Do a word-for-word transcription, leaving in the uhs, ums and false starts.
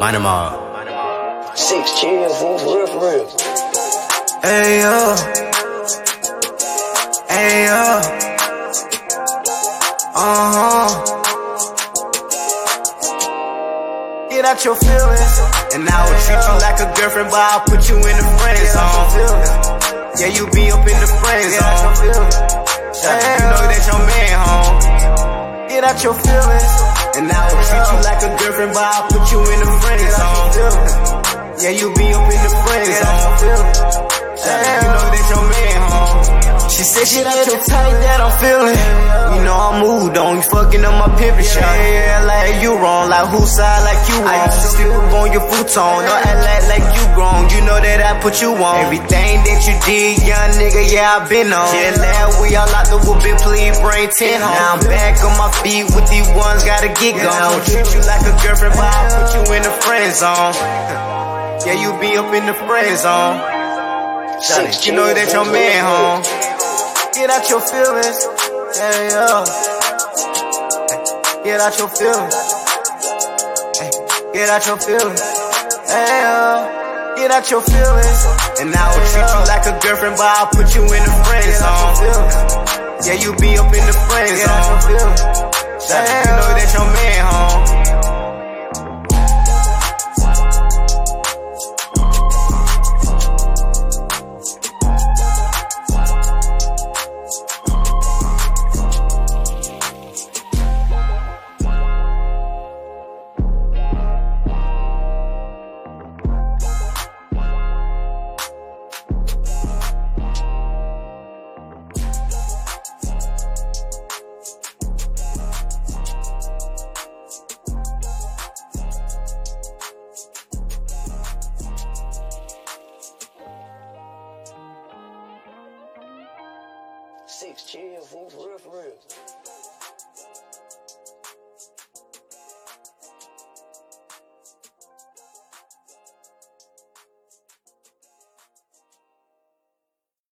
Mind them all. Six chill, fool, for real, for real. Hey yo, hey yo, uh huh. Get out your feelings, and I will treat you like a girlfriend, but I'll put you in the friend zone. Yeah, you be up in the friend zone. Yeah, you know that your man home. Get out your feelings, and I will treat you like a girlfriend, but I'll put you in the friend zone. Yeah, you be up in the friend zone. Yeah, you know that your man home. She said she like the type that I'm feeling. You know I'm moved on, you fucking up my pimpin' shot. Yeah, like you wrong, like who side like you wrong. I used to sleep up on your futon, don't act like, like you grown. You know that I put you on. Everything that you did, young nigga, yeah, I been on. Yeah, last we all locked the whoopin', please bring ten home. Now I'm back on my feet with these ones, gotta get gone. I don't treat you like a girlfriend, but I'll put you in the friend zone. Yeah, you be up in the friend zone. Shawty, you know that your man home. Get out your feelings. Yeah, yeah. Get out your feelings. Get out your feelings. Yeah, yeah. Get out your feelings. And I will treat you like a girlfriend, but I'll put you in the friend zone. Yeah, you be up in the friend zone. Shawty, you know that your man home. Six chill, fool, for real, for real.